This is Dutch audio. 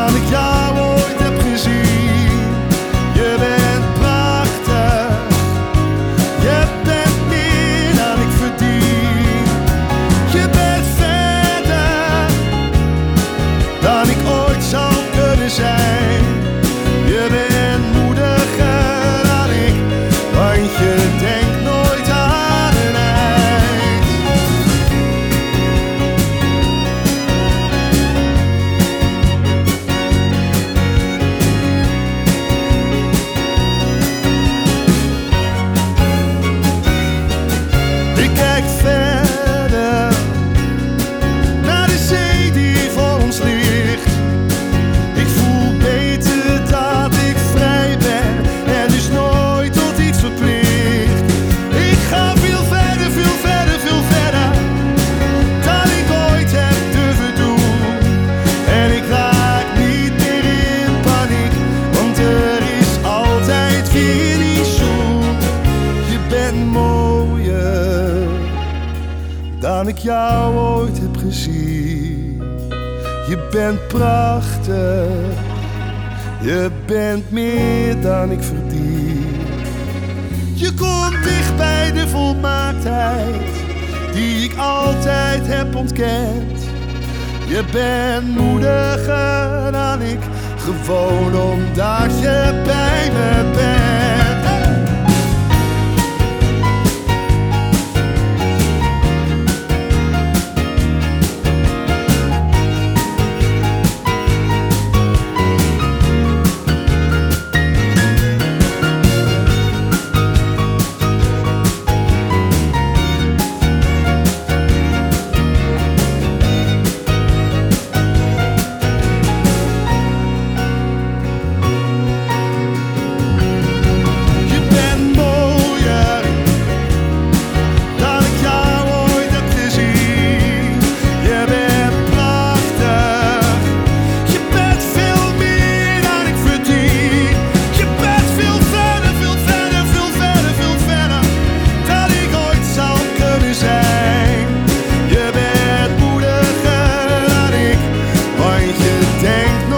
dan ik jou ooit heb gezien. Je bent prachtig, je bent meer dan ik verdien. Je bent verder dan ik ooit zou kunnen zijn. Je bent moediger dan ik, want je denkt nooit aan een eind. Ik kijk verder naar de zee die voor ons ligt. Ik voel beter dat ik vrij ben en dus nooit tot iets verplicht. Ik ga veel verder, veel verder, veel verder dan ik ooit heb durven doen. En ik raak niet meer in paniek, want er is altijd weer die zoen. Je bent mooier dan ik jou ooit heb gezien. Je bent prachtig, je bent meer dan ik verdien. Je komt dicht bij de volmaaktheid die ik altijd heb ontkend. Je bent moediger dan ik, gewoon omdat je bij me bent. Denk